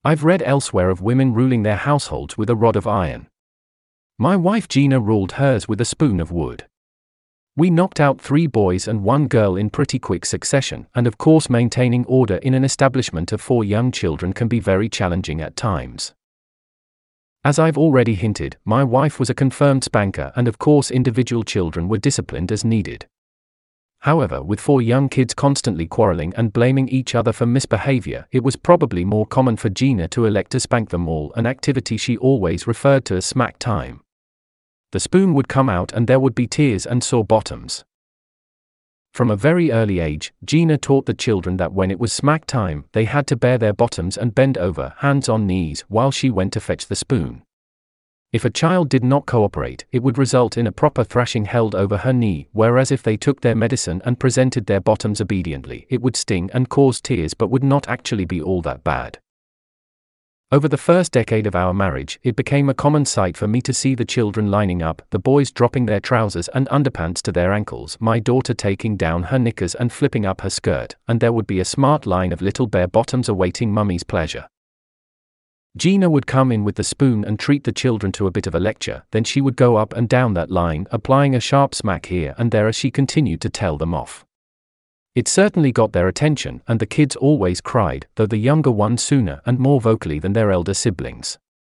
I've read elsewhere of women ruling their households with a rod of iron. My wife Gina ruled hers with a spoon of wood. We knocked out 3 boys and 1 girl in pretty quick succession, and of course maintaining order in an establishment of 4 young children can be very challenging at times. As I've already hinted, my wife was a confirmed spanker, and of course individual children were disciplined as needed. However, with 4 young kids constantly quarreling and blaming each other for misbehavior, it was probably more common for Gina to elect to spank them all, an activity she always referred to as smack time. The spoon would come out and there would be tears and sore bottoms. From a very early age, Gina taught the children that when it was smack time, they had to bare their bottoms and bend over, hands on knees, while she went to fetch the spoon. If a child did not cooperate, it would result in a proper thrashing held over her knee, whereas if they took their medicine and presented their bottoms obediently, it would sting and cause tears but would not actually be all that bad. Over the first decade of our marriage, it became a common sight for me to see the children lining up, the boys dropping their trousers and underpants to their ankles, my daughter taking down her knickers and flipping up her skirt, and there would be a smart line of little bare bottoms awaiting mummy's pleasure. Gina would come in with the spoon and treat the children to a bit of a lecture, then she would go up and down that line, applying a sharp smack here and there as she continued to tell them off. It certainly got their attention, and the kids always cried, though the younger ones sooner and more vocally than their elder siblings.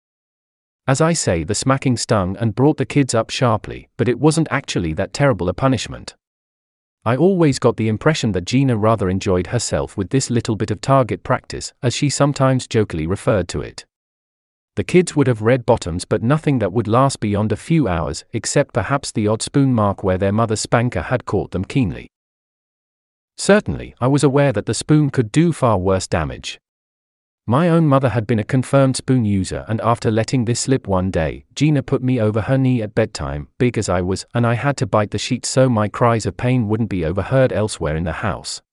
As I say, the smacking stung and brought the kids up sharply, but it wasn't actually that terrible a punishment. I always got the impression that Gina rather enjoyed herself with this little bit of target practice, as she sometimes jokingly referred to it. The kids would have red bottoms, but nothing that would last beyond a few hours, except perhaps the odd spoon mark where their mother's spanker had caught them keenly. Certainly, I was aware that the spoon could do far worse damage. My own mother had been a confirmed spoon user, and after letting this slip one day, Gina put me over her knee at bedtime, big as I was, and I had to bite the sheets so my cries of pain wouldn't be overheard elsewhere in the house.